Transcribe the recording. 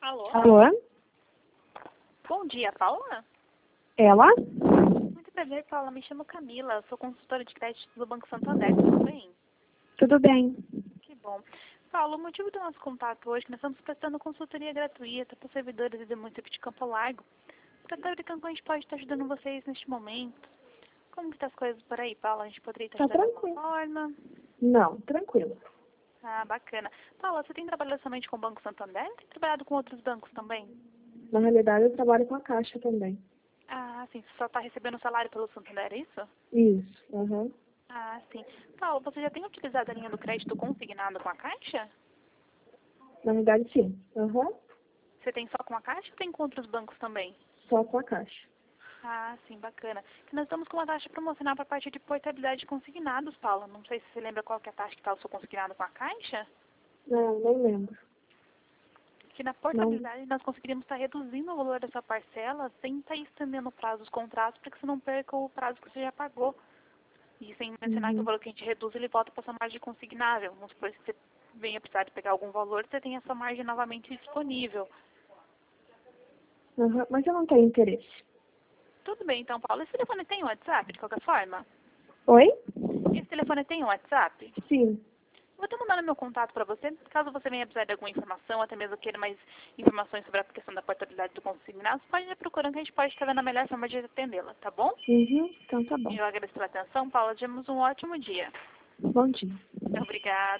Alô? Alô? Bom dia, Paula? Ela? Muito prazer, Paula. Me chamo Camila. Sou consultora de crédito do Banco Santander. Tudo bem? Tudo bem. Que bom. Paula, o motivo do nosso contato hoje é que nós estamos prestando consultoria gratuita para servidores do município de Campo Largo, para saber como a gente pode estar ajudando vocês neste momento. Como que estão as coisas por aí, Paula? A gente poderia estar Tá ajudando de tranquilo. alguma forma? Não, tranquilo. Ah, bacana. Paula, você tem trabalhado somente com o Banco Santander ou tem trabalhado com outros bancos também? Na realidade, eu trabalho com a Caixa também. Ah, sim. Você só está recebendo salário pelo Santander, é isso? Isso. Uhum. Ah, sim. Paulo, você já tem utilizado a linha do crédito consignado com a Caixa? Na realidade, sim. Uhum. Você tem só com a Caixa ou tem com outros bancos também? Só com a Caixa. Ah, sim, bacana. Que nós estamos com uma taxa promocional para a partir de portabilidade de consignados, Paula. Não sei se você lembra qual que é a taxa que está o seu consignado com a Caixa. Não, nem lembro. Que na Não. portabilidade nós conseguiríamos estar reduzindo o valor dessa parcela sem estar estendendo o prazo dos contratos para que você não perca o prazo que você já pagou. E sem mencionar que o Uhum. valor que a gente reduz, ele volta para sua margem consignável. Vamos supor que você venha precisar de pegar algum valor, você tem essa margem novamente disponível. Uhum. Mas eu não tenho interesse. Tudo bem, então, Paulo. Esse telefone tem WhatsApp, de qualquer forma? Oi? Esse telefone tem WhatsApp? Sim. Vou até mandar meu contato para você, caso você venha precisar de alguma informação, até mesmo queira mais informações sobre a questão da portabilidade do consignado, você pode ir procurando que a gente pode estar vendo a melhor forma de atendê-la, tá bom? Uhum. Então tá bom. Eu agradeço pela atenção, Paula. Tivemos um ótimo dia. Bom dia. Obrigada.